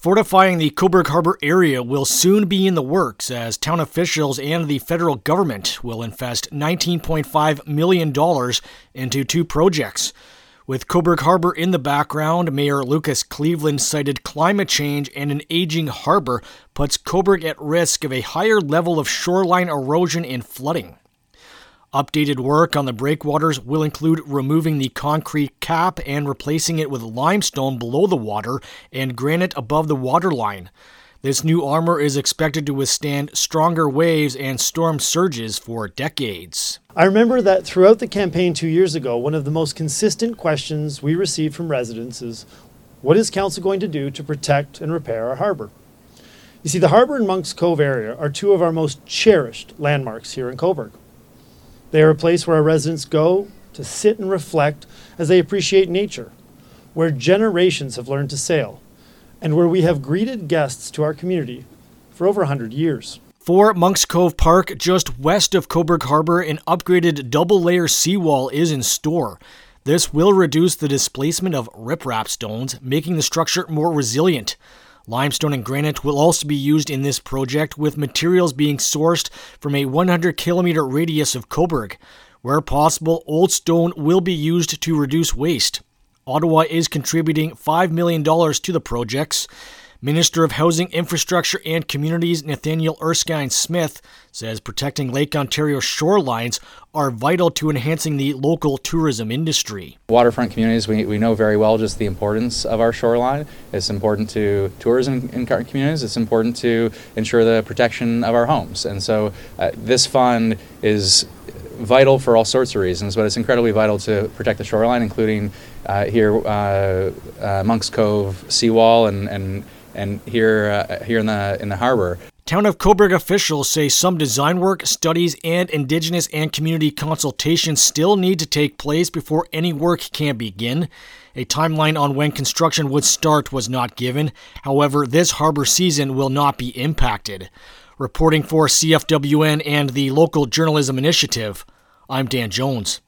Fortifying the Cobourg Harbor area will soon be in the works as town officials and the federal government will invest $19.5 million into two projects. With Cobourg Harbor in the background, Mayor Lucas Cleveland cited climate change and an aging harbor puts Cobourg at risk of a higher level of shoreline erosion and flooding. Updated work on the breakwaters will include removing the concrete cap and replacing it with limestone below the water and granite above the waterline. This new armor is expected to withstand stronger waves and storm surges for decades. I remember that throughout the campaign 2 years ago, one of the most consistent questions we received from residents is, what is Council going to do to protect and repair our harbor? You see, the harbor and Monk's Cove area are two of our most cherished landmarks here in Cobourg. They are a place where our residents go to sit and reflect as they appreciate nature, where generations have learned to sail, and where we have greeted guests to our community for over 100 years. For Monk's Cove Park, just west of Cobourg Harbor, an upgraded double-layer seawall is in store. This will reduce the displacement of riprap stones, making the structure more resilient. Limestone and granite will also be used in this project, with materials being sourced from a 100-kilometer radius of Cobourg. Where possible, old stone will be used to reduce waste. Ottawa is contributing $5 million to the projects. Minister of Housing, Infrastructure and Communities Nathaniel Erskine-Smith says protecting Lake Ontario shorelines are vital to enhancing the local tourism industry. Waterfront communities, we know very well just the importance of our shoreline. It's important to tourism in our communities. It's important to ensure the protection of our homes. And so this fund is vital for all sorts of reasons, but it's incredibly vital to protect the shoreline, including here Monk's Cove seawall and here in the harbor. Town of Cobourg officials say some design work, studies, and Indigenous and community consultations still need to take place before any work can begin. A timeline on when construction would start was not given. However, this harbor season will not be impacted. Reporting for CFWN and the Local Journalism Initiative, I'm Dan Jones.